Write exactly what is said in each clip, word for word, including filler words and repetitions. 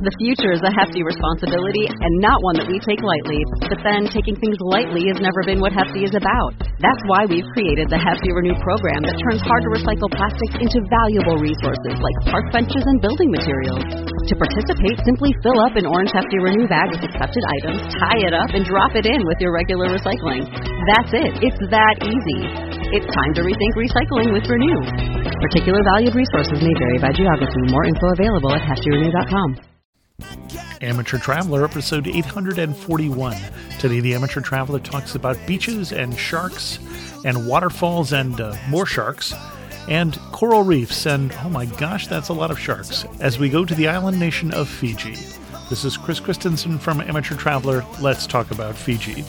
The future is a hefty responsibility and not one that we take lightly. But then, taking things lightly has never been what Hefty is about. That's why we've created the Hefty Renew program that turns hard-to-recycle plastics into valuable resources like park benches and building materials. To participate, simply fill up an orange Hefty Renew bag with accepted items, tie it up, and drop it in with your regular recycling. That's it. It's that easy. It's time to rethink recycling with Renew. Particular valued resources may vary by geography. More info available at hefty renew dot com. Amateur Traveler, episode eight hundred forty-one. Today, the Amateur Traveler talks about beaches and sharks and waterfalls and uh, more sharks and coral reefs and, oh my gosh, that's a lot of sharks, as we go to the island nation of Fiji. This is Chris Christensen from Amateur Traveler. Let's talk about Fiji.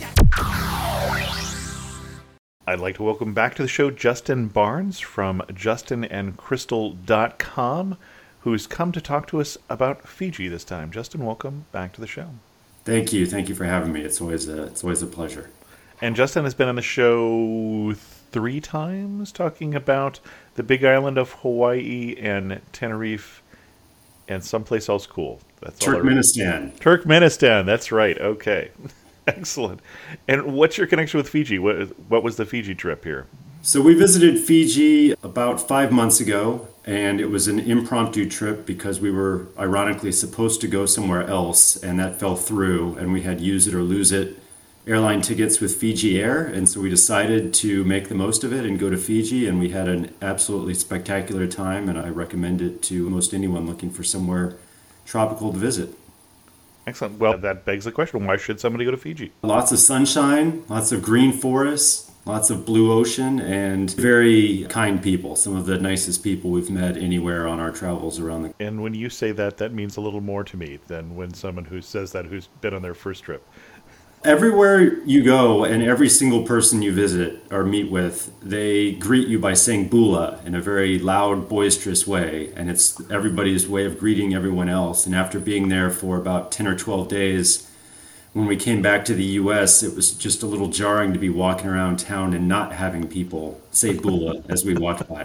I'd like to welcome back to the show Justin Barnes from justin and crystal dot com, who's come to talk to us about Fiji this time. Justin, welcome back to the show. Thank you. Thank you for having me. It's always a, it's always a pleasure. And Justin has been on the show three times talking about the big island of Hawaii and Tenerife and someplace else cool. That's Turkmenistan. Turkmenistan. That's right. Okay. Excellent. And what's your connection with Fiji? What, what was the Fiji trip here? So we visited Fiji about five months ago, and it was an impromptu trip because we were ironically supposed to go somewhere else, and that fell through, and we had use it or lose it airline tickets with Fiji Air, and so we decided to make the most of it and go to Fiji, and we had an absolutely spectacular time, and I recommend it to most anyone looking for somewhere tropical to visit. Excellent. Well, that begs the question, why should somebody go to Fiji? Lots of sunshine, lots of green forests, lots of blue ocean, and very kind people. Some of the nicest people we've met anywhere on our travels around the... And when you say that, that means a little more to me than when someone who says that who's been on their first trip. Everywhere you go and every single person you visit or meet with, they greet you by saying bula in a very loud, boisterous way. And it's everybody's way of greeting everyone else. And after being there for about ten or twelve days, when we came back to the U S, it was just a little jarring to be walking around town and not having people say bula as we walked by.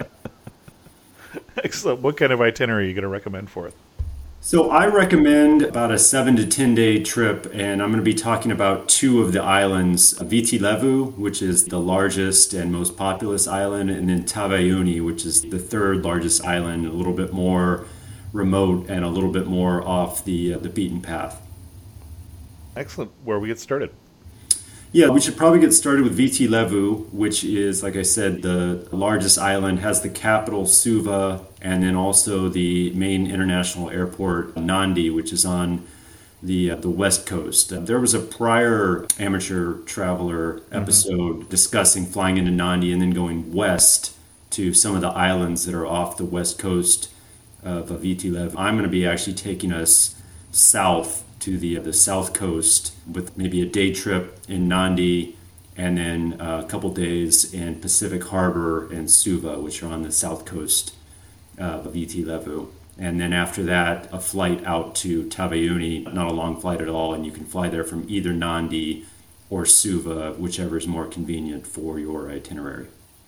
Excellent. What kind of itinerary are you going to recommend for us? So I recommend about a seven to ten day trip, and I'm going to be talking about two of the islands, Viti Levu, which is the largest and most populous island, and then Taveuni, which is the third largest island, a little bit more remote and a little bit more off the uh, the beaten path. Excellent. Where we get started? Yeah, we should probably get started with Viti Levu, which is, like I said, the largest island, has the capital, Suva, and then also the main international airport, Nadi, which is on the uh, the west coast. Uh, there was a prior Amateur Traveler episode mm-hmm. discussing flying into Nadi and then going west to some of the islands that are off the west coast of Viti Levu. I'm going to be actually taking us south to the uh, the south coast with maybe a day trip in Nadi and then uh, a couple days in Pacific Harbor and Suva, which are on the south coast uh, of Viti Levu. And then after that, a flight out to Taveuni, not a long flight at all, and you can fly there from either Nadi or Suva, whichever is more convenient for your itinerary.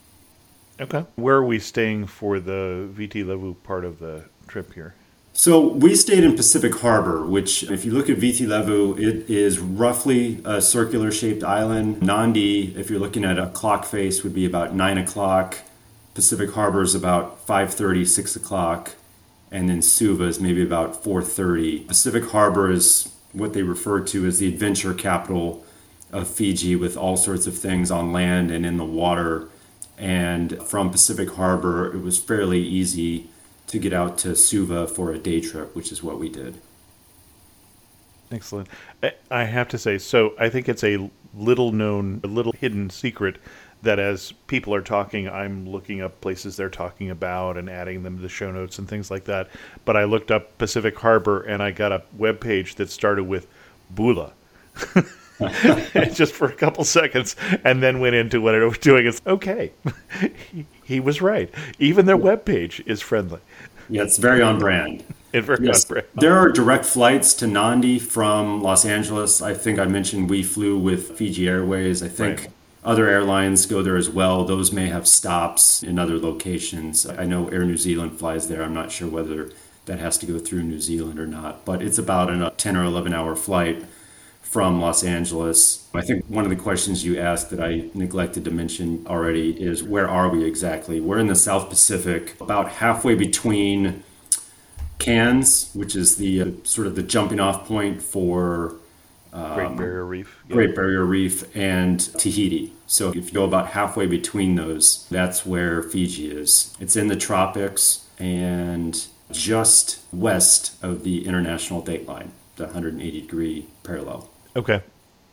Okay. Where are we staying for the Viti Levu part of the trip here? So we stayed in Pacific Harbor, which, if you look at Viti Levu, it is roughly a circular-shaped island. Nadi, if you're looking at a clock face, would be about nine o'clock. Pacific Harbor is about five thirty, six o'clock. And then Suva is maybe about four thirty. Pacific Harbor is what they refer to as the adventure capital of Fiji, with all sorts of things on land and in the water. And from Pacific Harbor, it was fairly easy to get out to Suva for a day trip, which is what we did. Excellent. I have to say, so I think it's a little known, a little hidden secret that as people are talking, I'm looking up places they're talking about and adding them to the show notes and things like that. But I looked up Pacific Harbor and I got a web page that started with Bula. Just for a couple seconds, and then went into what it was doing. It's okay. he, he was right. Even their webpage is friendly. Yeah, it's very on brand. It's very yes. on brand. There are direct flights to Nadi from Los Angeles. I think I mentioned we flew with Fiji Airways. I think right. Other airlines go there as well. Those may have stops in other locations. I know Air New Zealand flies there. I'm not sure whether that has to go through New Zealand or not. But it's about a ten or eleven hour flight from Los Angeles. I think one of the questions you asked that I neglected to mention already is, where are we exactly? We're in the South Pacific, about halfway between Cairns, which is the uh, sort of the jumping off point for um, Great Barrier Reef. Yeah. Great Barrier Reef and Tahiti. So if you go about halfway between those, that's where Fiji is. It's in the tropics and just west of the international date line, the one hundred eighty degree parallel. Okay.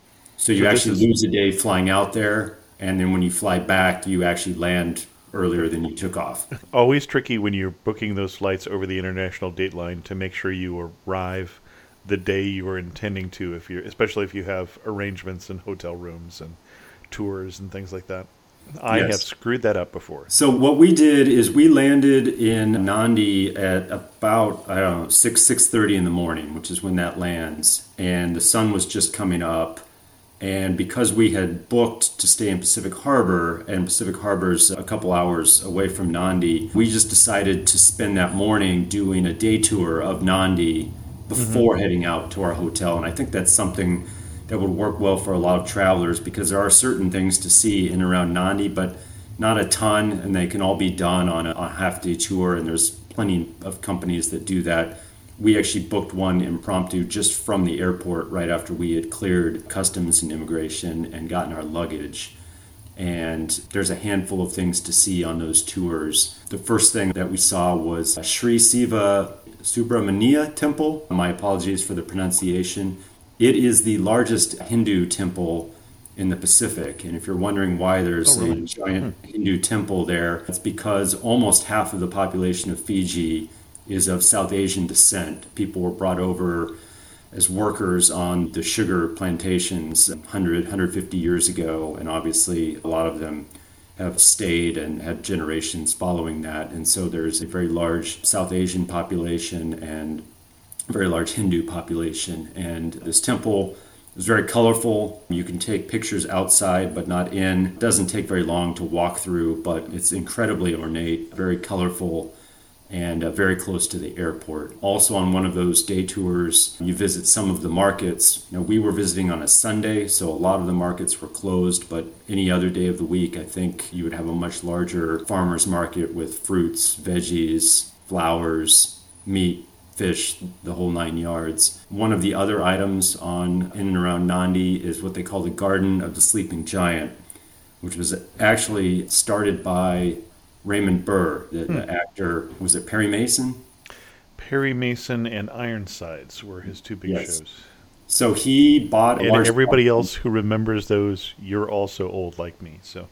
So you so actually is... lose a day flying out there, and then when you fly back, you actually land earlier than you took off. Always tricky when you're booking those flights over the international date line to make sure you arrive the day you are intending to, if you're, especially if you have arrangements and hotel rooms and tours and things like that. I yes. have screwed that up before. So what we did is we landed in Nandi at about, I don't know, six, six thirty in the morning, which is when that lands. And the sun was just coming up. And because we had booked to stay in Pacific Harbor, and Pacific Harbor's a couple hours away from Nandi, we just decided to spend that morning doing a day tour of Nandi before mm-hmm. heading out to our hotel. And I think that's something that would work well for a lot of travelers, because there are certain things to see in and around Nandi, but not a ton, and they can all be done on a, a half-day tour, and there's plenty of companies that do that. We actually booked one impromptu just from the airport right after we had cleared customs and immigration and gotten our luggage. And there's a handful of things to see on those tours. The first thing that we saw was Sri Siva Subramania Temple. My apologies for the pronunciation. It is the largest Hindu temple in the Pacific. And if you're wondering why there's oh, really? a giant hmm. Hindu temple there, it's because almost half of the population of Fiji is of South Asian descent. People were brought over as workers on the sugar plantations one hundred, one hundred fifty years ago. And obviously a lot of them have stayed and had generations following that. And so there's a very large South Asian population and very large Hindu population. And this temple is very colorful. You can take pictures outside, but not in. It doesn't take very long to walk through, but it's incredibly ornate, very colorful, and uh, very close to the airport. Also on one of those day tours, you visit some of the markets. You know, we were visiting on a Sunday, so a lot of the markets were closed, but any other day of the week, I think you would have a much larger farmer's market with fruits, veggies, flowers, meat, fish, the whole nine yards. One of the other items on in and around Nandi is what they call the Garden of the Sleeping Giant, which was actually started by Raymond Burr, the, hmm. the actor. Was it Perry Mason? Perry Mason and Ironsides were his two big yes. shows. So he bought a and large everybody property. Else who remembers those, you're also old like me. So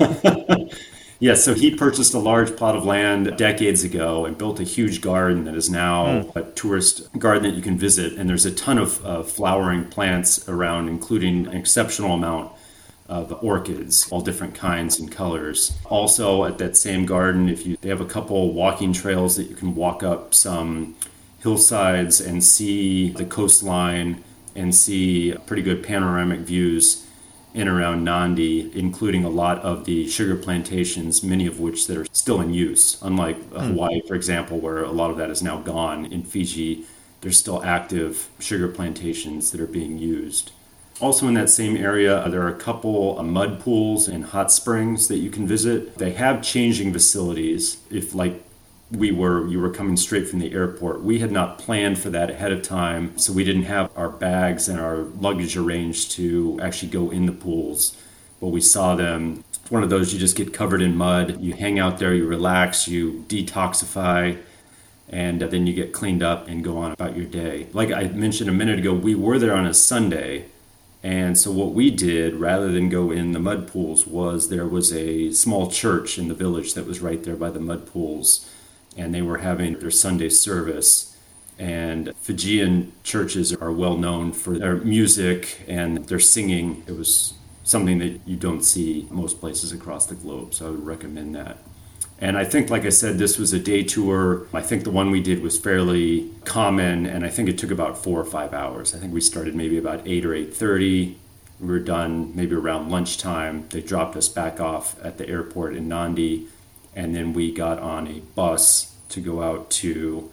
yeah, so he purchased a large plot of land decades ago and built a huge garden that is now mm. a tourist garden that you can visit. And there's a ton of uh, flowering plants around, including an exceptional amount of orchids, all different kinds and colors. Also at that same garden, if you they have a couple walking trails that you can walk up some hillsides and see the coastline and see pretty good panoramic views in around Nandi, including a lot of the sugar plantations, many of which that are still in use. Unlike mm. Hawaii, for example, where a lot of that is now gone, in Fiji, there's still active sugar plantations that are being used. Also in that same area, there are a couple of mud pools and hot springs that you can visit. They have changing facilities. If like we were, you were coming straight from the airport, we had not planned for that ahead of time, so we didn't have our bags and our luggage arranged to actually go in the pools. But we saw them. It's one of those you just get covered in mud. You hang out there, you relax, you detoxify, and then you get cleaned up and go on about your day. Like I mentioned a minute ago, we were there on a Sunday. And so what we did, rather than go in the mud pools, was there was a small church in the village that was right there by the mud pools. And they were having their Sunday service. And Fijian churches are well known for their music and their singing. It was something that you don't see most places across the globe, so I would recommend that. And I think, like I said, this was a day tour. I think the one we did was fairly common, and I think it took about four or five hours. I think we started maybe about eight or eight thirty. We were done maybe around lunchtime. They dropped us back off at the airport in Nandi, and then we got on a bus to go out to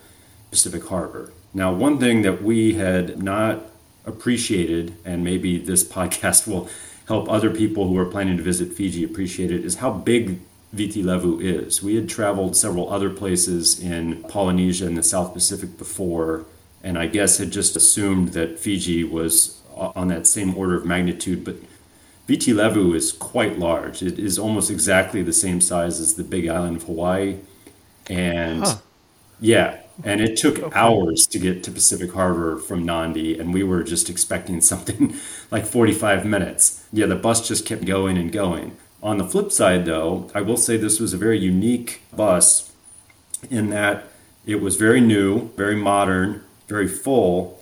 Pacific Harbor. Now, one thing that we had not appreciated, and maybe this podcast will help other people who are planning to visit Fiji appreciate it, is how big Viti Levu is. We had traveled several other places in Polynesia and the South Pacific before, and I guess had just assumed that Fiji was on that same order of magnitude, but Viti Levu is quite large. It is almost exactly the same size as the big island of Hawaii. And huh. yeah, and it took okay. hours to get to Pacific Harbor from Nandi, and we were just expecting something like forty-five minutes. Yeah, the bus just kept going and going. On the flip side, though, I will say this was a very unique bus in that it was very new, very modern, very full,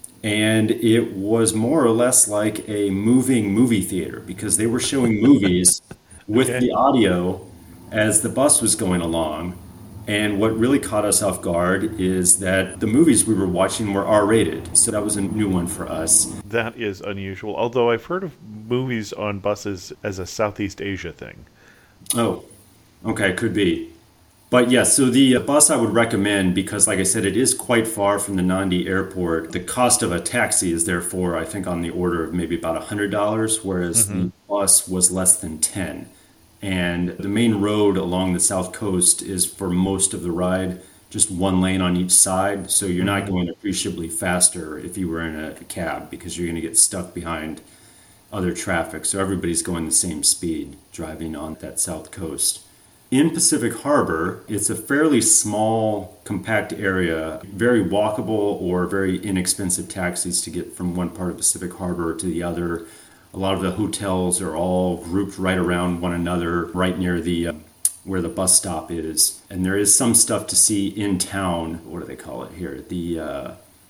and it was more or less like a moving movie theater because they were showing movies with okay. the audio as the bus was going along. And what really caught us off guard is that the movies we were watching were R-rated. So that was a new one for us. That is unusual. Although I've heard of movies on buses as a Southeast Asia thing. Oh, okay, could be. But yeah, so the bus I would recommend because, like I said, it is quite far from the Nandi airport. The cost of a taxi is therefore, I think, on the order of maybe about one hundred dollars, whereas mm-hmm. the bus was less than ten dollars. And the main road along the south coast is for most of the ride, just one lane on each side. So you're not going appreciably faster if you were in a cab because you're going to get stuck behind other traffic. So everybody's going the same speed driving on that south coast. In Pacific Harbor, it's a fairly small, compact area, very walkable or very inexpensive taxis to get from one part of Pacific Harbor to the other. A lot of the hotels are all grouped right around one another, right near the uh, where the bus stop is. And there is some stuff to see in town. What do they call it here? The uh,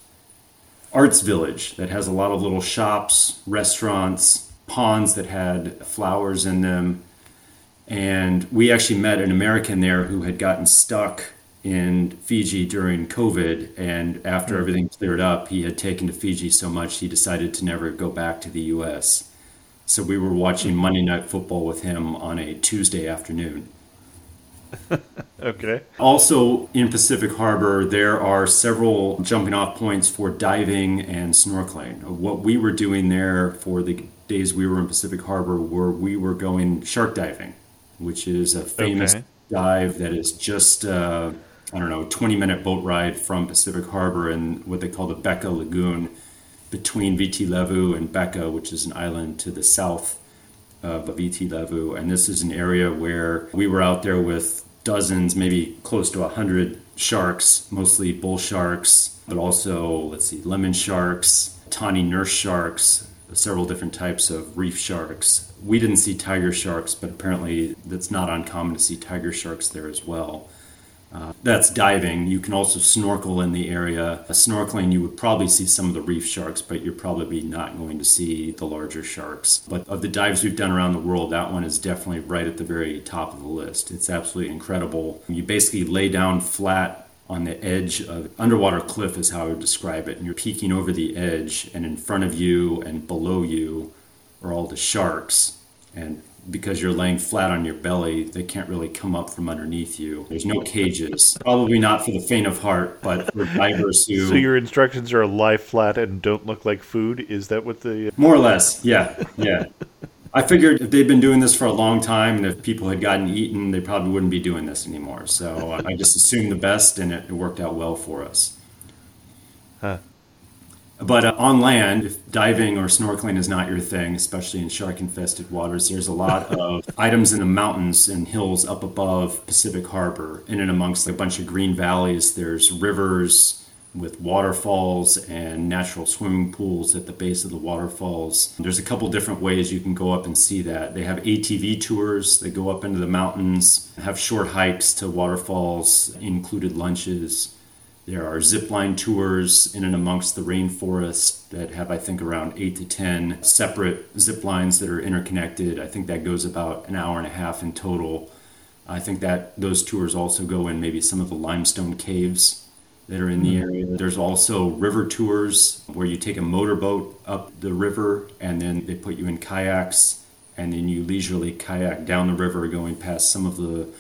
Arts Village that has a lot of little shops, restaurants, ponds that had flowers in them. And we actually met an American there who had gotten stuck in Fiji during COVID. And after everything cleared up, he had taken to Fiji so much he decided to never go back to the U S. So we were watching Monday Night Football with him on a Tuesday afternoon. Okay. Also in Pacific Harbor, there are several jumping off points for diving and snorkeling. What we were doing there for the days we were in Pacific Harbor were we were going shark diving, which is a famous okay. dive that is just, uh, I don't know, twenty minute boat ride from Pacific Harbor in what they call the Becca Lagoon, between Viti Levu and Becca, which is an island to the south of Viti Levu. And this is an area where we were out there with dozens, maybe close to one hundred sharks, mostly bull sharks, but also, let's see, lemon sharks, tawny nurse sharks, several different types of reef sharks. We didn't see tiger sharks, but apparently that's not uncommon to see tiger sharks there as well. Uh, that's diving. You can also snorkel in the area. Uh, snorkeling, you would probably see some of the reef sharks, but you're probably not going to see the larger sharks. But of the dives we've done around the world, that one is definitely right at the very top of the list. It's absolutely incredible. You basically lay down flat on the edge of underwater cliff is how I would describe it. And you're peeking over the edge, and in front of you and below you are all the sharks. And because you're laying flat on your belly, they can't really come up from underneath you. There's no cages. Probably not for the faint of heart, but for divers who... So your instructions are lie flat and don't look like food? Is that what the... More or less, yeah, yeah. I figured if they'd been doing this for a long time and if people had gotten eaten, they probably wouldn't be doing this anymore. So I just assumed the best, and it, it worked out well for us. Huh. But uh, on land, if diving or snorkeling is not your thing, especially in shark-infested waters, there's a lot of items in the mountains and hills up above Pacific Harbor. In and amongst a bunch of green valleys, there's rivers with waterfalls and natural swimming pools at the base of the waterfalls. There's a couple different ways you can go up and see that. They have A T V tours that go up into the mountains, have short hikes to waterfalls, included lunches. There are zipline tours in and amongst the rainforest that have, I think, around eight to ten separate zip lines that are interconnected. I think that goes about an hour and a half in total. I think that those tours also go in maybe some of the limestone caves that are in the area. There's also river tours where you take a motorboat up the river and then they put you in kayaks and then you leisurely kayak down the river going past some of the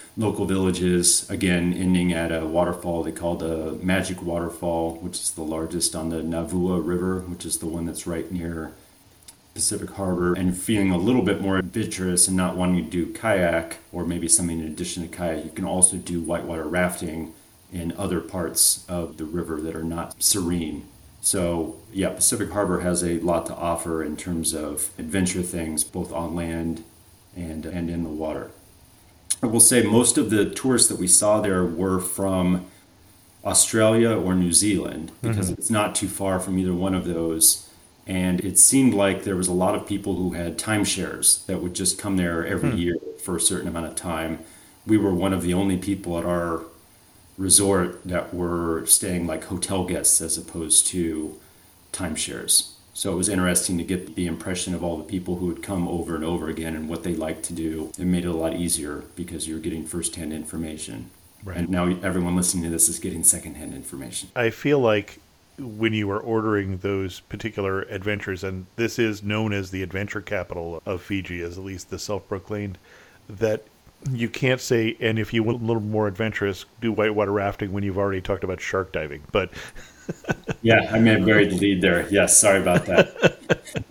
local villages, again, ending at a waterfall they call the Magic Waterfall, which is the largest on the Navua River, which is the one that's right near Pacific Harbor, and feeling a little bit more adventurous and not wanting to do kayak or maybe something in addition to kayak, you can also do whitewater rafting in other parts of the river that are not serene. So yeah, Pacific Harbor has a lot to offer in terms of adventure things, both on land and, and in the water. I will say most of the tourists that we saw there were from Australia or New Zealand, because mm-hmm. it's not too far from either one of those. And it seemed like there was a lot of people who had timeshares that would just come there every hmm. year for a certain amount of time. We were one of the only people at our resort that were staying like hotel guests as opposed to timeshares. So it was interesting to get the impression of all the people who would come over and over again and what they like to do. It made it a lot easier because you're getting firsthand information. Right. And now everyone listening to this is getting secondhand information. I feel like when you were ordering those particular adventures, and this is known as the adventure capital of Fiji, as at least the self-proclaimed, that you can't say, and if you want a little more adventurous, do whitewater rafting when you've already talked about shark diving. But yeah, I may have buried the lead there. Yes, sorry about that.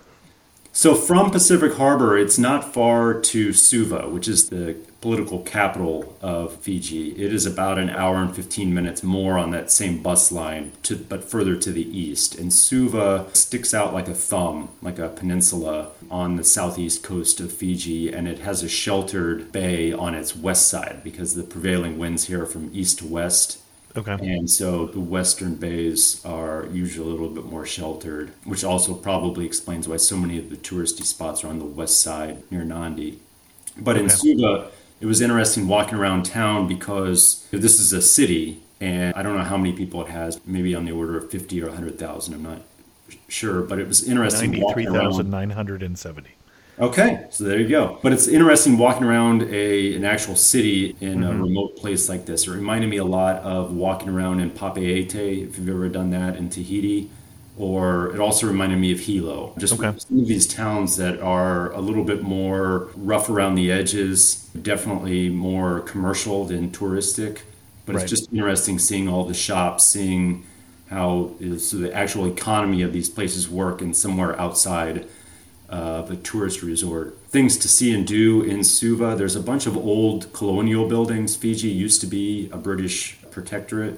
So from Pacific Harbor, it's not far to Suva, which is the political capital of Fiji. It is about an hour and fifteen minutes more on that same bus line, to, but further to the east. And Suva sticks out like a thumb, like a peninsula on the southeast coast of Fiji, and it has a sheltered bay on its west side because the prevailing winds here are from east to west. Okay. And so the western bays are usually a little bit more sheltered, which also probably explains why so many of the touristy spots are on the west side near Nadi. But okay. in Suva, it was interesting walking around town because this is a city, and I don't know how many people it has, maybe on the order of fifty or one hundred thousand, I'm not sure, but it was interesting walking around. ninety-three thousand nine hundred seventy. Okay, so there you go. But it's interesting walking around a an actual city in mm-hmm. a remote place like this. It reminded me a lot of walking around in Papeete, if you've ever done that, in Tahiti. Or it also reminded me of Hilo. Just okay. some of these towns that are a little bit more rough around the edges, definitely more commercial than touristic. But right. it's just interesting seeing all the shops, seeing how so the actual economy of these places work and somewhere outside Uh, the tourist resort. Things to see and do in Suva. There's a bunch of old colonial buildings. Fiji used to be a British protectorate.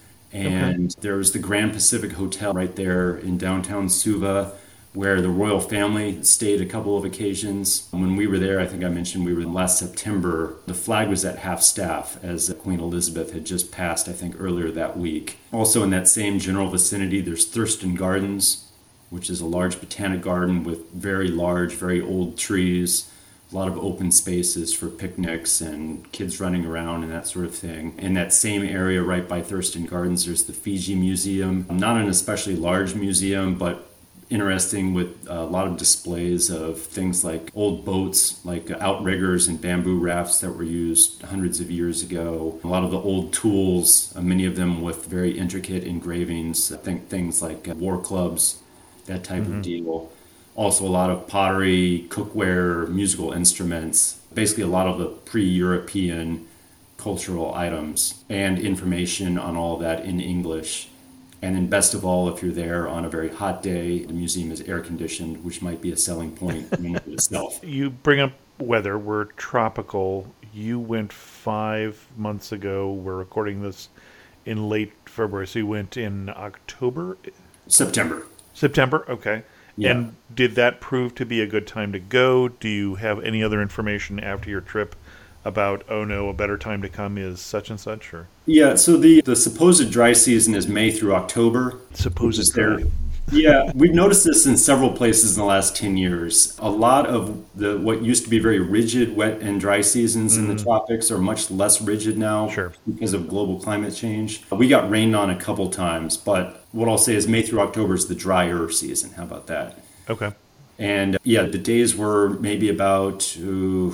And okay. there was the Grand Pacific Hotel right there in downtown Suva, where the royal family stayed a couple of occasions. When we were there, I think I mentioned we were last September, the flag was at half staff as Queen Elizabeth had just passed, I think, earlier that week. Also in that same general vicinity, there's Thurston Gardens, which is a large botanic garden with very large, very old trees, a lot of open spaces for picnics and kids running around and that sort of thing. In that same area right by Thurston Gardens, there's the Fiji Museum. Not an especially large museum, but interesting with a lot of displays of things like old boats, like outriggers and bamboo rafts that were used hundreds of years ago. A lot of the old tools, many of them with very intricate engravings. I think things like war clubs, that type mm-hmm. of deal. Also a lot of pottery, cookware, musical instruments, basically a lot of the pre-European cultural items and information on all of that in English. And then best of all, if you're there on a very hot day, the museum is air conditioned, which might be a selling point in itself. You bring up weather. We're tropical. You went five months ago. We're recording this in late February. So you went in October? September. September, okay. Yeah. And did that prove to be a good time to go? Do you have any other information after your trip about, oh no, a better time to come is such and such? Or yeah, so the, the supposed dry season is May through October. Supposed dry. Yeah, we've noticed this in several places in the last ten years. A lot of the what used to be very rigid wet and dry seasons mm. in the tropics are much less rigid now sure. because of global climate change. We got rained on a couple times, but what I'll say is May through October is the drier season. How about that? Okay. And yeah, the days were maybe about ooh,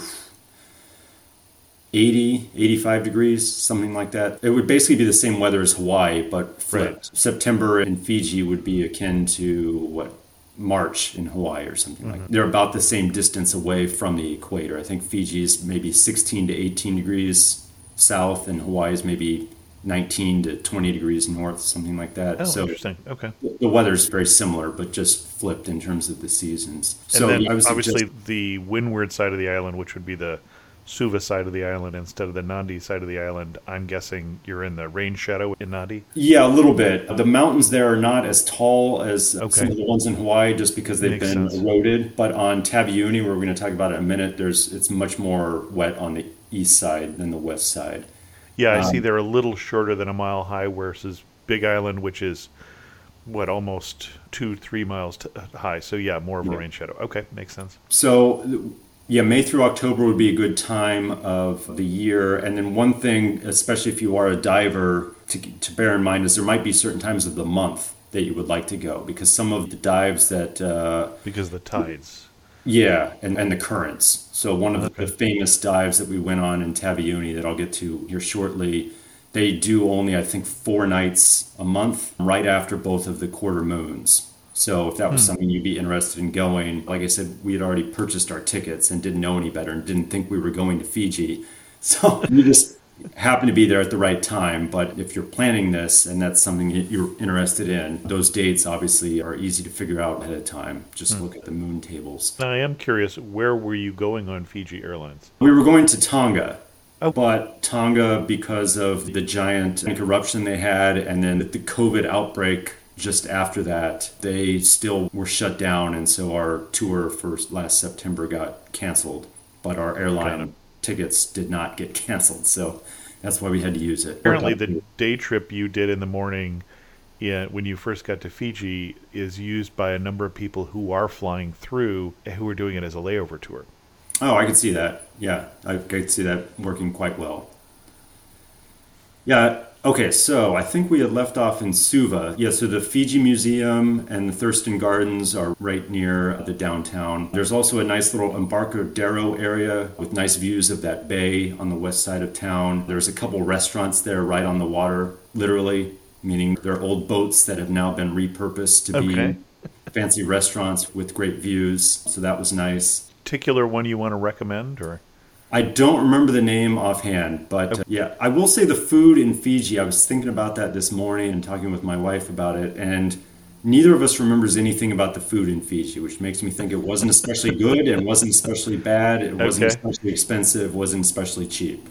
eighty, eighty-five degrees, something like that. It would basically be the same weather as Hawaii, but flipped. Right. September in Fiji would be akin to, what, March in Hawaii or something mm-hmm. like that. They're about the same distance away from the equator. I think Fiji is maybe sixteen to eighteen degrees south, and Hawaii is maybe nineteen to twenty degrees north, something like that. Oh, so interesting. Okay. The weather's very similar, but just flipped in terms of the seasons. And so then I was obviously suggest- the windward side of the island, which would be the Suva side of the island instead of the Nandi side of the island, I'm guessing you're in the rain shadow in Nandi? Yeah, a little bit. The mountains there are not as tall as okay. some of the ones in Hawaii just because they've Makes been sense. eroded. But on Taveuni, where we're going to talk about it in a minute, there's it's much more wet on the east side than the west side. Yeah, I um, see they're a little shorter than a mile high versus Big Island, which is, what, almost two, three miles t- high. So yeah, more of a yeah. rain shadow. Okay, makes sense. So... Yeah, May through October would be a good time of the year. And then one thing, especially if you are a diver, to, to bear in mind is there might be certain times of the month that you would like to go, because some of the dives that... Uh, because of the tides. Yeah, and, and the currents. So one of okay. the famous dives that we went on in Taveuni that I'll get to here shortly, they do only, I think, four nights a month right after both of the quarter moons. So if that was hmm. something you'd be interested in going, like I said, we had already purchased our tickets and didn't know any better and didn't think we were going to Fiji. So we just happened to be there at the right time. But if you're planning this and that's something that you're interested in, those dates obviously are easy to figure out ahead of time. Just hmm. look at the moon tables. Now, I am curious, where were you going on Fiji Airlines? We were going to Tonga. Oh. But Tonga, because of the giant eruption they had and then the COVID outbreak just after that, they still were shut down, and so our tour for last September got canceled. But our airline tickets did not get canceled, so that's why we had to use it. Apparently, the day trip you did in the morning yeah, when you first got to Fiji is used by a number of people who are flying through, who are doing it as a layover tour. Oh, I could see that. Yeah, I could see that working quite well. Yeah. Okay, so I think we had left off in Suva. Yeah, so the Fiji Museum and the Thurston Gardens are right near the downtown. There's also a nice little Embarcadero area with nice views of that bay on the west side of town. There's a couple restaurants there right on the water, literally, meaning they're old boats that have now been repurposed to okay. be fancy restaurants with great views. So that was nice. Particular one you want to recommend, or? I don't remember the name offhand, but uh, yeah, I will say the food in Fiji, I was thinking about that this morning and talking with my wife about it, and neither of us remembers anything about the food in Fiji, which makes me think it wasn't especially good and wasn't especially bad, it wasn't okay. especially expensive, wasn't especially cheap.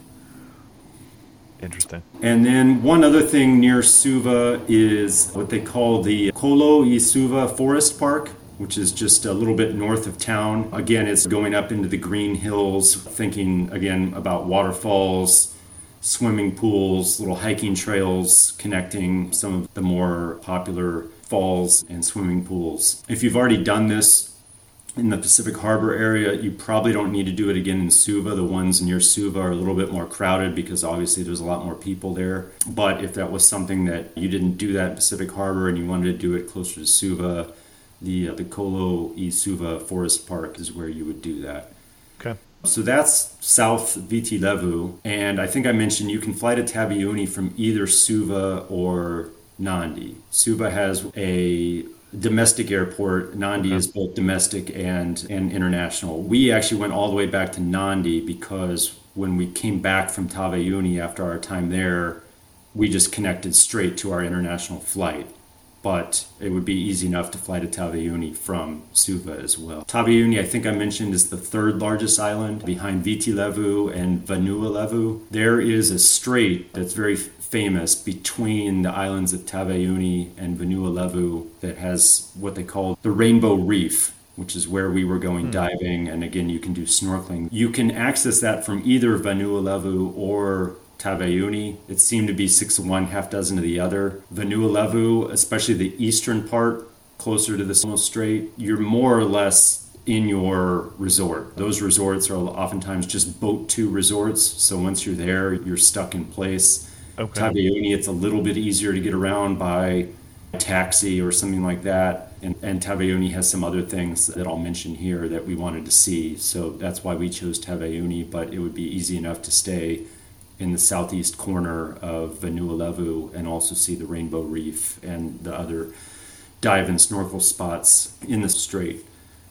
Interesting. And then one other thing near Suva is what they call the Kolo i Suva Forest Park, which is just a little bit north of town. Again, it's going up into the green hills, thinking, again, about waterfalls, swimming pools, little hiking trails connecting some of the more popular falls and swimming pools. If you've already done this in the Pacific Harbor area, you probably don't need to do it again in Suva. The ones near Suva are a little bit more crowded because obviously there's a lot more people there. But if that was something that you didn't do that in Pacific Harbor and you wanted to do it closer to Suva, The uh, the Kolo i Suva Forest Park is where you would do that. Okay. So that's South Viti Levu. And I think I mentioned you can fly to Taveuni from either Suva or Nandi. Suva has a domestic airport. Nandi okay. is both domestic and, and international. We actually went all the way back to Nandi because when we came back from Taveuni after our time there, we just connected straight to our international flight. But it would be easy enough to fly to Taveuni from Suva as well. Taveuni, I think I mentioned, is the third largest island behind Viti Levu and Vanua Levu. There is a strait that's very famous between the islands of Taveuni and Vanua Levu that has what they call the Rainbow Reef, which is where we were going hmm. diving. And again, you can do snorkeling. You can access that from either Vanua Levu or Taveuni. It seemed to be six of one, half dozen of the other. Vanua Levu, especially the eastern part, closer to the Somo Strait, you're more or less in your resort. Those resorts are oftentimes just boat to resorts. So once you're there, you're stuck in place. Okay. Taveuni, it's a little bit easier to get around by taxi or something like that. And, and Taveuni has some other things that I'll mention here that we wanted to see. So that's why we chose Taveuni, but it would be easy enough to stay in the southeast corner of Vanua Levu and also see the Rainbow Reef and the other dive and snorkel spots in the strait.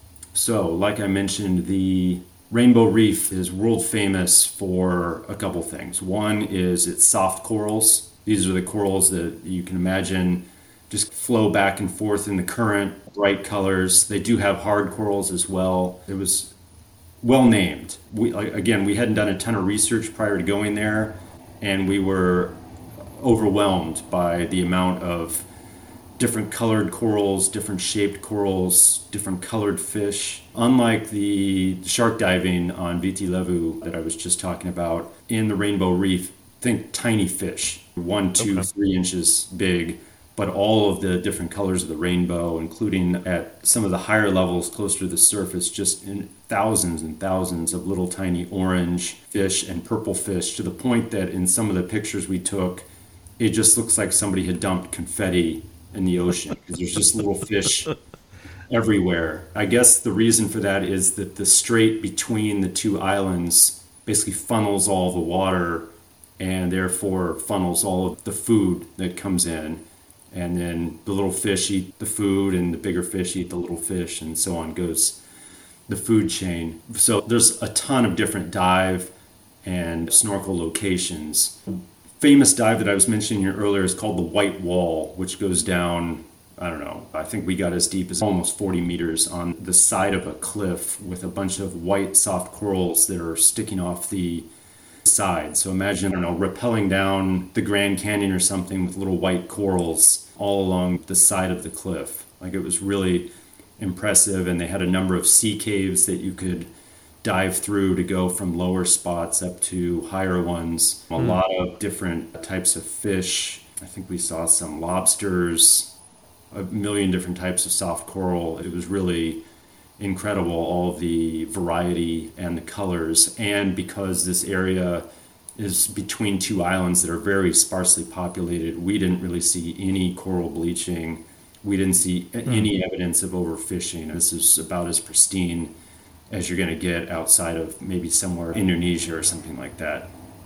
So, like I mentioned, the Rainbow Reef is world famous for a couple things. One is its soft corals. These are the corals that you can imagine just flow back and forth in the current, bright colors. They do have hard corals as well. It was well named. We, again, we hadn't done a ton of research prior to going there, and we were overwhelmed by the amount of different colored corals, different shaped corals, different colored fish. Unlike the shark diving on Viti Levu that I was just talking about, in the Rainbow Reef, think tiny fish, one, two, okay. three inches big, but all of the different colors of the rainbow, including at some of the higher levels closer to the surface, just in thousands and thousands of little tiny orange fish and purple fish, to the point that in some of the pictures we took, it just looks like somebody had dumped confetti in the ocean, because there's just little fish everywhere. I guess the reason for that is that the strait between the two islands basically funnels all the water and therefore funnels all of the food that comes in. And then the little fish eat the food and the bigger fish eat the little fish, and so on goes the food chain. So there's a ton of different dive and snorkel locations. Famous dive that I was mentioning here earlier is called the White Wall, which goes down, I don't know, I think we got as deep as almost forty meters on the side of a cliff with a bunch of white soft corals that are sticking off the side. So imagine, I don't know, rappelling down the Grand Canyon or something with little white corals all along the side of the cliff. Like, it was really impressive, and they had a number of sea caves that you could dive through to go from lower spots up to higher ones. A mm. lot of different types of fish. I think we saw some lobsters, a million different types of soft coral. It was really incredible, all of the variety and the colors. And because this area is between two islands that are very sparsely populated, we didn't really see any coral bleaching. We didn't see mm. any evidence of overfishing. This is about as pristine as you're going to get outside of maybe somewhere in Indonesia or something like that.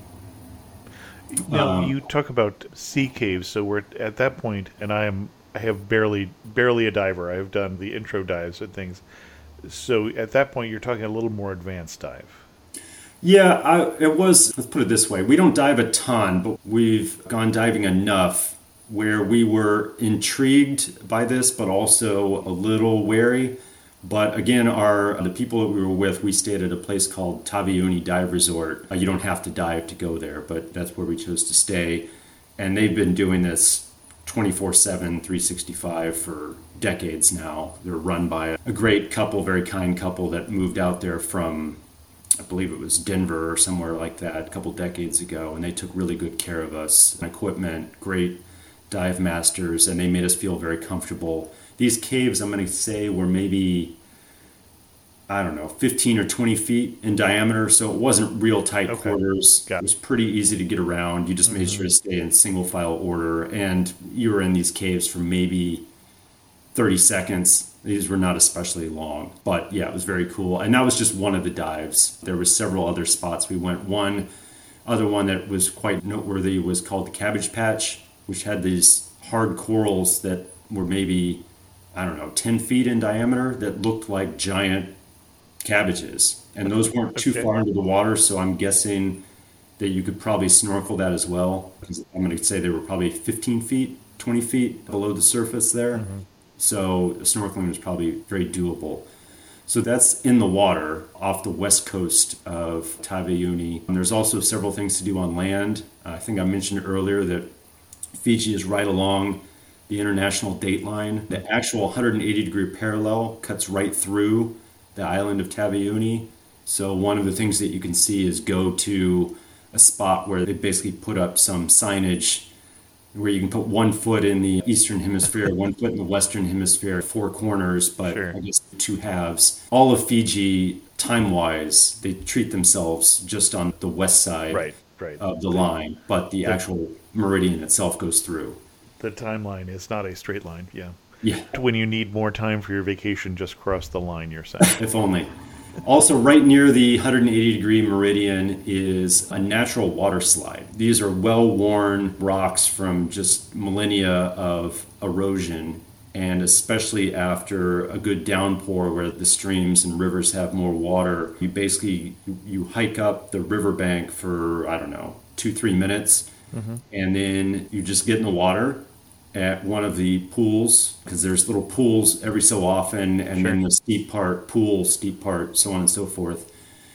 Now, um, you talk about sea caves, so we're at that point, and I am I have barely barely a diver. I have done the intro dives and things. So at that point, you're talking a little more advanced dive. Yeah, I, it was, let's put it this way. We don't dive a ton, but we've gone diving enough where we were intrigued by this, but also a little wary. But again, our the people that we were with, we stayed at a place called Taveuni Dive Resort. You don't have to dive to go there, but that's where we chose to stay. And they've been doing this twenty-four seven, three sixty-five for decades now. They're run by a great couple, very kind couple that moved out there from, I believe it was Denver or somewhere like that, a couple decades ago. And they took really good care of us. Equipment, great dive masters, and they made us feel very comfortable. These caves, I'm going to say, were maybe, I don't know, fifteen or twenty feet in diameter. So it wasn't real tight okay. quarters. Got it. It was pretty easy to get around. You just mm-hmm. made sure to stay in single file order. And you were in these caves for maybe thirty seconds. These were not especially long. But yeah, it was very cool. And that was just one of the dives. There were several other spots we went. One other one that was quite noteworthy was called the Cabbage Patch, which had these hard corals that were maybe, I don't know, ten feet in diameter that looked like giant cabbages. And those weren't too okay. far into the water, so I'm guessing that you could probably snorkel that as well. Because I'm going to say they were probably fifteen feet, twenty feet below the surface there. Mm-hmm. So snorkeling was probably very doable. So that's in the water off the west coast of Taveuni. And there's also several things to do on land. Uh, I think I mentioned earlier that Fiji is right along the international date line. The actual one hundred eighty degree parallel cuts right through the island of Taveuni. So one of the things that you can see is go to a spot where they basically put up some signage where you can put one foot in the eastern hemisphere, one foot in the western hemisphere, four corners, but sure. I guess two halves. All of Fiji, time-wise, they treat themselves just on the west side right, right. of the line, but the actual meridian itself goes through. The timeline is not a straight line, yeah. Yeah. When you need more time for your vacation, just cross the line, you're saying. If only. Also, right near the one hundred eighty degree meridian is a natural water slide. These are well-worn rocks from just millennia of erosion, And especially after a good downpour where the streams and rivers have more water, you basically you hike up the riverbank for, I don't know, two, three minutes. Mm-hmm. And then you just get in the water at one of the pools, because there's little pools every so often, and sure. then the steep part, pool, steep part, so on and so forth.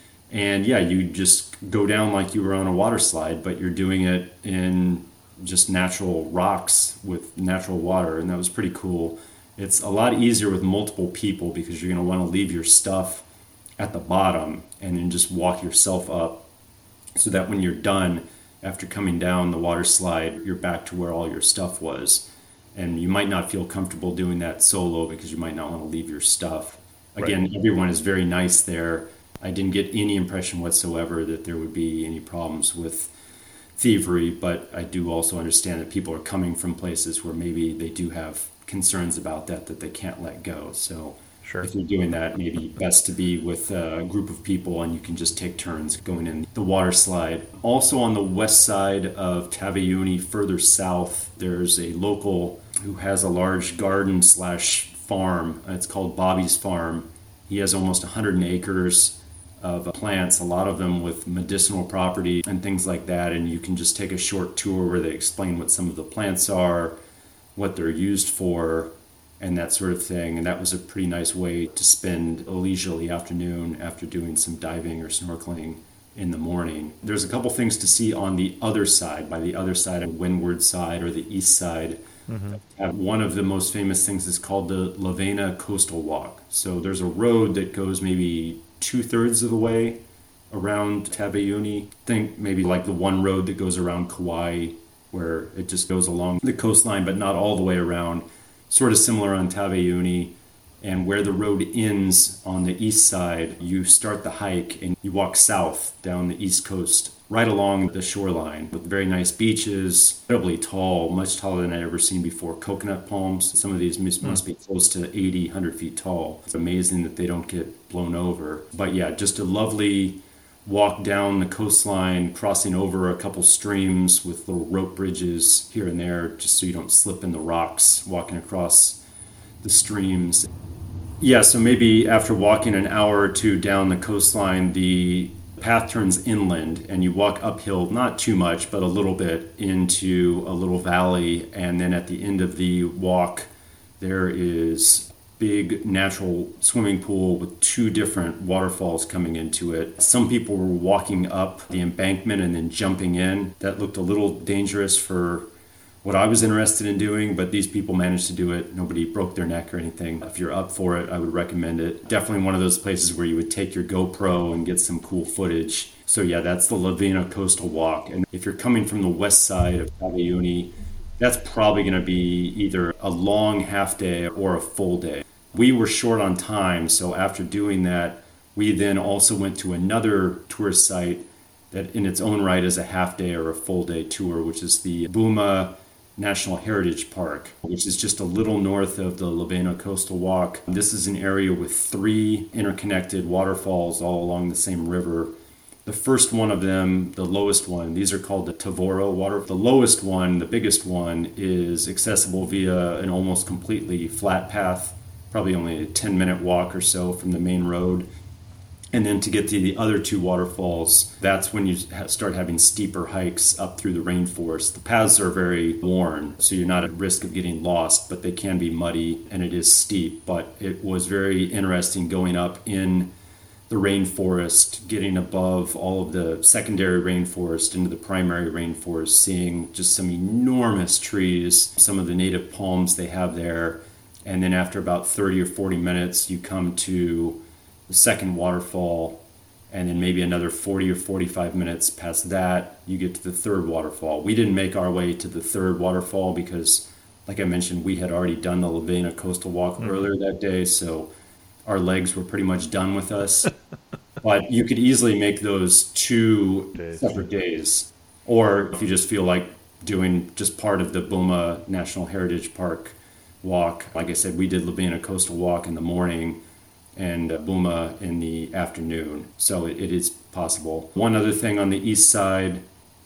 And yeah, you just go down like you were on a water slide, but you're doing it in just natural rocks with natural water, and that was pretty cool. It's a lot easier with multiple people because you're going to want to leave your stuff at the bottom and then just walk yourself up, so that when you're done, after coming down the water slide, you're back to where all your stuff was. And you might not feel comfortable doing that solo because you might not want to leave your stuff. Again, right. Everyone is very nice there. I didn't get any impression whatsoever that there would be any problems with thievery, but I do also understand that people are coming from places where maybe they do have concerns about that that they can't let go. So sure. If you're doing that, maybe best to be with a group of people and you can just take turns going in the water slide. Also on the west side of Taveuni, further south, there's a local who has a large garden slash farm. It's called Bobby's Farm. He has almost one hundred acres of plants, a lot of them with medicinal property and things like that. And you can just take a short tour where they explain what some of the plants are, what they're used for, and that sort of thing. And that was a pretty nice way to spend a leisurely afternoon after doing some diving or snorkeling in the morning. There's a couple things to see on the other side, by the other side, of windward side or the east side. Mm-hmm. One of the most famous things is called the Levena Coastal Walk. So there's a road that goes maybe two-thirds of the way around Taveuni. Think maybe like the one road that goes around Kauai, where it just goes along the coastline, but not all the way around. Sort of similar on Taveuni. And where the road ends on the east side, you start the hike and you walk south down the east coast, right along the shoreline with very nice beaches, incredibly tall, much taller than I'd ever seen before. Coconut palms. Some of these must, must be close to eighty, one hundred feet tall. It's amazing that they don't get blown over. But yeah, just a lovely walk down the coastline, crossing over a couple streams with little rope bridges here and there, just so you don't slip in the rocks walking across the streams. Yeah, so maybe after walking an hour or two down the coastline, the path turns inland and you walk uphill, not too much, but a little bit, into a little valley. And then at the end of the walk, there is a big natural swimming pool with two different waterfalls coming into it. Some people were walking up the embankment and then jumping in. That looked a little dangerous for what I was interested in doing, but these people managed to do it. Nobody broke their neck or anything. If you're up for it, I would recommend it. Definitely one of those places where you would take your GoPro and get some cool footage. So yeah, that's the Levena Coastal Walk. And if you're coming from the west side of Taveuni, that's probably going to be either a long half day or a full day. We were short on time, so after doing that, we then also went to another tourist site that in its own right is a half day or a full day tour, which is the Buma National Heritage Park, which is just a little north of the Levena Coastal Walk. This is an area with three interconnected waterfalls all along the same river. The first one of them, the lowest one, these are called the Tavoro water. The lowest one, the biggest one, is accessible via an almost completely flat path, probably only a ten minute walk or so from the main road. And then to get to the other two waterfalls, that's when you start having steeper hikes up through the rainforest. The paths are very worn, so you're not at risk of getting lost, but they can be muddy and it is steep. But it was very interesting going up in the rainforest, getting above all of the secondary rainforest into the primary rainforest, seeing just some enormous trees, some of the native palms they have there. And then after about thirty or forty minutes, you come to the second waterfall, and then maybe another forty or forty-five minutes past that, you get to the third waterfall. We didn't make our way to the third waterfall because, like I mentioned, we had already done the Levena Coastal Walk mm-hmm. earlier that day, so our legs were pretty much done with us. But you could easily make those two days. separate days. Or if you just feel like doing just part of the Buma National Heritage Park walk, like I said, we did Levena Coastal Walk in the morning and Buma in the afternoon. So it, it is possible. One other thing on the east side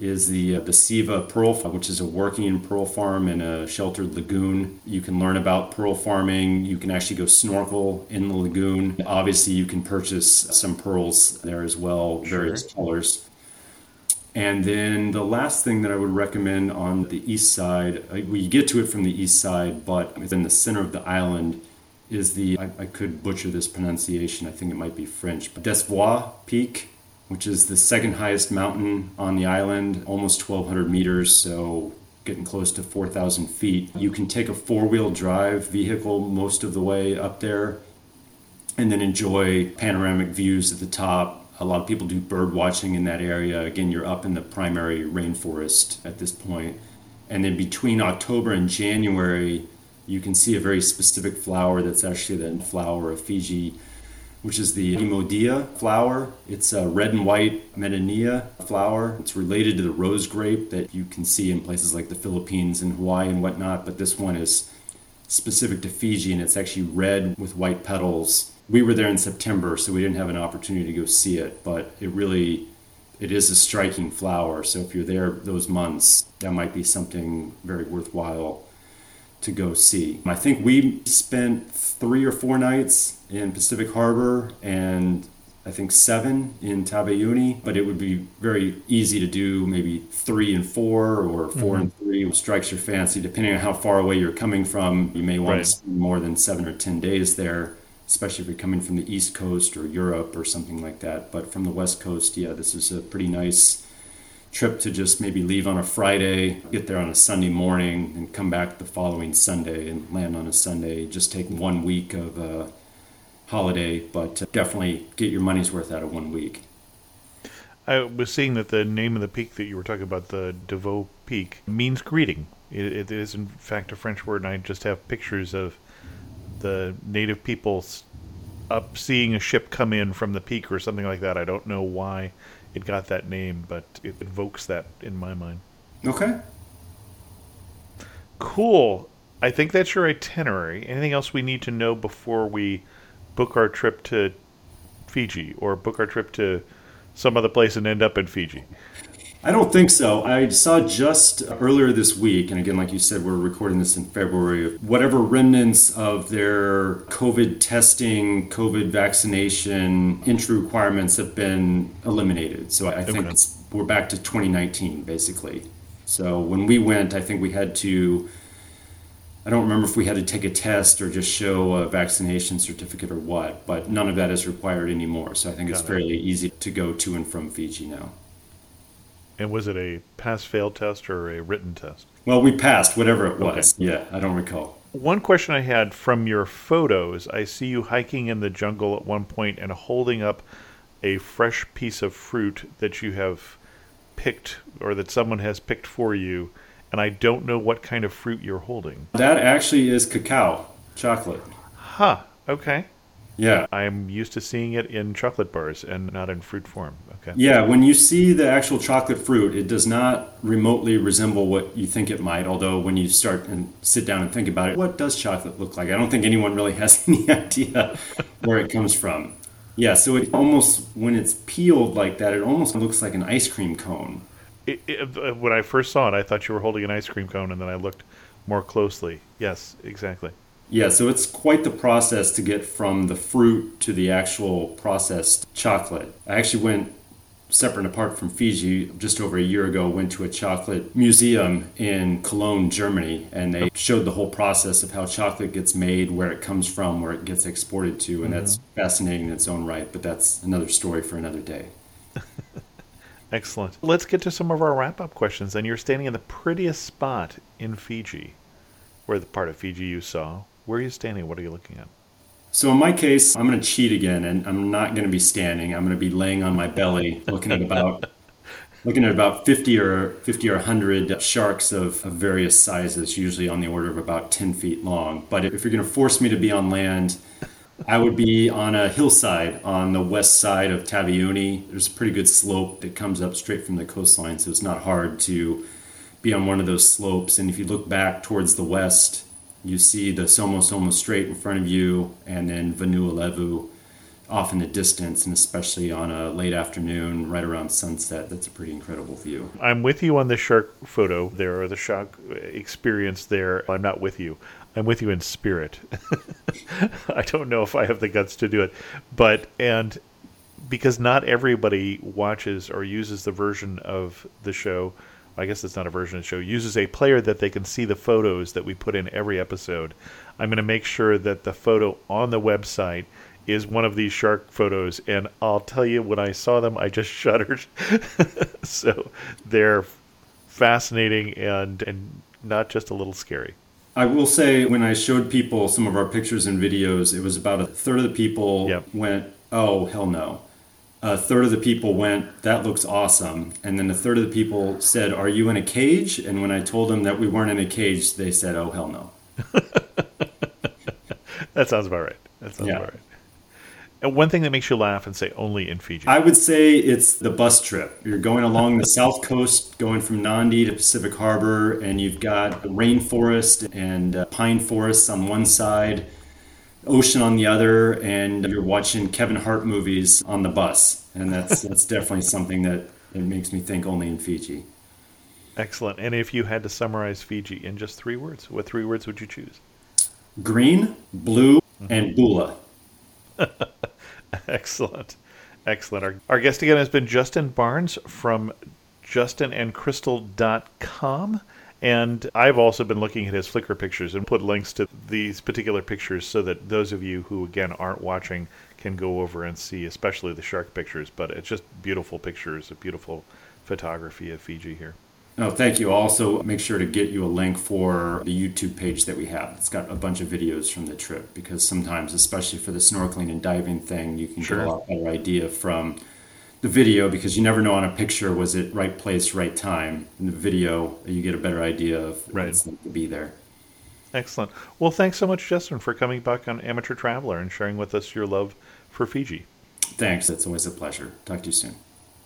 is the uh, the Siva Pearl, which is a working pearl farm in a sheltered lagoon. You can learn about pearl farming. You can actually go snorkel in the lagoon. Obviously, you can purchase some pearls there as well, various sure. colors. And then the last thing that I would recommend on the east side, we get to it from the east side, but it's in the center of the island, is the, I, I could butcher this pronunciation, I think it might be French, but Des Voix Peak, which is the second highest mountain on the island, almost twelve hundred meters, so getting close to four thousand feet. You can take a four-wheel drive vehicle most of the way up there and then enjoy panoramic views at the top. A lot of people do bird watching in that area. Again, you're up in the primary rainforest at this point. And then between October and January, you can see a very specific flower that's actually the flower of Fiji, which is the Hemodea flower. It's a red and white Medinea flower. It's related to the rose grape that you can see in places like the Philippines and Hawaii and whatnot, but this one is specific to Fiji, and it's actually red with white petals. We were there in September, so we didn't have an opportunity to go see it, but it really, it is a striking flower. So if you're there those months, that might be something very worthwhile to go see. I think we spent three or four nights in Pacific Harbor and I think seven in Taveuni, but it would be very easy to do maybe three and four or four mm-hmm. and three, which strikes your fancy. Depending on how far away you're coming from, you may want right. to spend more than seven or ten days there, especially if you're coming from the East Coast or Europe or something like that. But from the West Coast, yeah, this is a pretty nice trip to just maybe leave on a Friday, get there on a Sunday morning, and come back the following Sunday and land on a Sunday. Just take one week of a holiday, but definitely get your money's worth out of one week. I was seeing that the name of the peak that you were talking about, the Des Voix Peak, means greeting. It, it is, in fact, a French word, and I just have pictures of the native people up seeing a ship come in from the peak or something like that. I don't know why it got that name, but it evokes that in my mind. Okay. Cool. I think that's your itinerary. Anything else we need to know before we book our trip to Fiji or book our trip to some other place and end up in Fiji? I don't think so. I saw just earlier this week, and again, like you said, we're recording this in February, whatever remnants of their COVID testing, COVID vaccination entry requirements have been eliminated. So I think okay. it's, we're back to twenty nineteen, basically. So when we went, I think we had to, I don't remember if we had to take a test or just show a vaccination certificate or what, but none of that is required anymore. So I think Got it's it. fairly easy to go to and from Fiji now. And was it a pass-fail test or a written test? Well, we passed, whatever it was. Okay. Yeah, I don't recall. One question I had from your photos, I see you hiking in the jungle at one point and holding up a fresh piece of fruit that you have picked or that someone has picked for you, and I don't know what kind of fruit you're holding. That actually is cacao, chocolate. Huh, okay. Yeah. I'm used to seeing it in chocolate bars and not in fruit form. Okay. Yeah, when you see the actual chocolate fruit, it does not remotely resemble what you think it might, although when you start and sit down and think about it, what does chocolate look like? I don't think anyone really has any idea where it comes from. Yeah, so it almost, when it's peeled like that, it almost looks like an ice cream cone. It, it, when I first saw it, I thought you were holding an ice cream cone, and then I looked more closely. Yes, exactly. Yeah, so it's quite the process to get from the fruit to the actual processed chocolate. I actually went separate and apart from Fiji just over a year ago, went to a chocolate museum in Cologne, Germany, and they showed the whole process of how chocolate gets made, where it comes from, where it gets exported to, and mm-hmm. that's fascinating in its own right, but that's another story for another day. Excellent. Let's get to some of our wrap-up questions. And you're standing in the prettiest spot in Fiji, where the part of Fiji you saw. Where are you standing? What are you looking at? So in my case, I'm going to cheat again, and I'm not going to be standing. I'm going to be laying on my belly, looking at about looking at about fifty or fifty or one hundred sharks of, of various sizes, usually on the order of about ten feet long. But if you're going to force me to be on land, I would be on a hillside on the west side of Taveuni. There's a pretty good slope that comes up straight from the coastline, so it's not hard to be on one of those slopes. And if you look back towards the west, you see the Somo Somo Strait in front of you, and then Vanuatu Levu off in the distance, and especially on a late afternoon, right around sunset, that's a pretty incredible view. I'm with you on the shark photo there, or the shark experience there. I'm not with you. I'm with you in spirit. I don't know if I have the guts to do it, but, and because not everybody watches or uses the version of the show, I guess it's not a version of the show, uses a player that they can see the photos that we put in every episode. I'm going to make sure that the photo on the website is one of these shark photos, and I'll tell you, when I saw them, I just shuddered. So they're fascinating and, and not just a little scary. I will say, when I showed people some of our pictures and videos, it was about a third of the people yep. went, oh, hell no. A third of the people went, that looks awesome. And then a third of the people said, are you in a cage? And when I told them that we weren't in a cage, they said, oh, hell no. That sounds about right. That sounds yeah. about right. And one thing that makes you laugh and say only in Fiji. I would say it's the bus trip. You're going along the south coast, going from Nadi to Pacific Harbor, and you've got rainforest and uh, pine forests on one side, ocean on the other, and you're watching Kevin Hart movies on the bus. And that's that's definitely something that it makes me think only in Fiji. Excellent. And if you had to summarize Fiji in just three words, what three words would you choose? Green, blue, mm-hmm. and bula. Excellent. Excellent. Our, our guest again has been Justin Barnes from justin and crystal dot com. And I've also been looking at his Flickr pictures and put links to these particular pictures so that those of you who, again, aren't watching can go over and see, especially the shark pictures. But it's just beautiful pictures, a beautiful photography of Fiji here. No, thank you. I'll also make sure to get you a link for the YouTube page that we have. It's got a bunch of videos from the trip, because sometimes, especially for the snorkeling and diving thing, you can sure. get a lot better idea from the video, because you never know on a picture, was it right place, right time. In the video, you get a better idea of right. what it's like to be there. Excellent. Well, thanks so much, Justin, for coming back on Amateur Traveler and sharing with us your love for Fiji. Thanks. It's always a pleasure. Talk to you soon.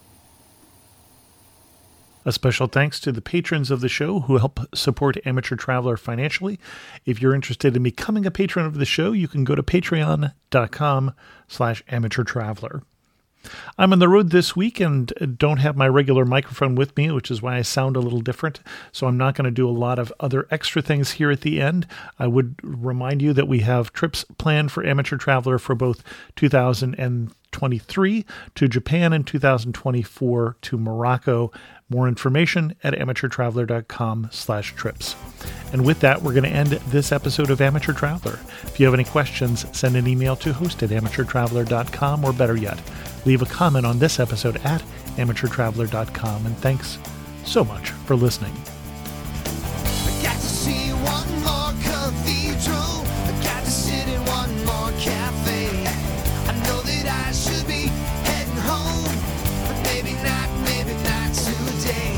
A special thanks to the patrons of the show who help support Amateur Traveler financially. If you're interested in becoming a patron of the show, you can go to patreon.com slash amateur traveler. I'm on the road this week and don't have my regular microphone with me, which is why I sound a little different. So I'm not going to do a lot of other extra things here at the end. I would remind you that we have trips planned for Amateur Traveler for both two thousand twenty-three to Japan and two thousand twenty-four to Morocco. More information at amateurtraveler.com slash trips. And with that, we're going to end this episode of Amateur Traveler. If you have any questions, send an email to host at amateurtraveler dot com, or better yet, leave a comment on this episode at amateurtraveler dot com. And thanks so much for listening. I got to see one more cathedral. I got to sit in one more cafe. I know that I should be heading home, but maybe not, maybe not today.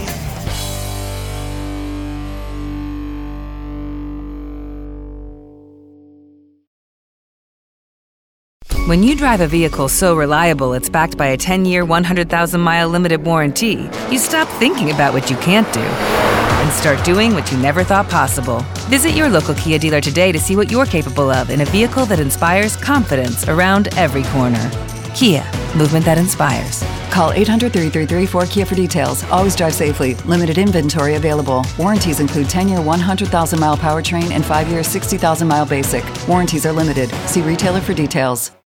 When you drive a vehicle so reliable it's backed by a ten-year, one hundred thousand mile limited warranty, you stop thinking about what you can't do and start doing what you never thought possible. Visit your local Kia dealer today to see what you're capable of in a vehicle that inspires confidence around every corner. Kia, movement that inspires. Call eight hundred, three three three, four Kia for details. Always drive safely. Limited inventory available. Warranties include ten-year, one hundred thousand mile powertrain and five-year, sixty thousand mile basic. Warranties are limited. See retailer for details.